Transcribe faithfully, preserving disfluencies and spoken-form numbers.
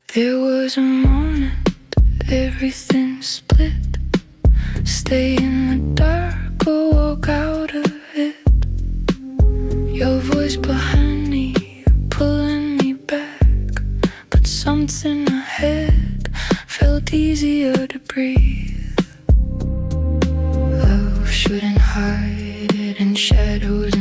There was a moment, everything split. Stay in the dark or walk out of it. Your voice behind me, pulling me back. But something ahead felt easier to breathe. Love shouldn't hide in shadows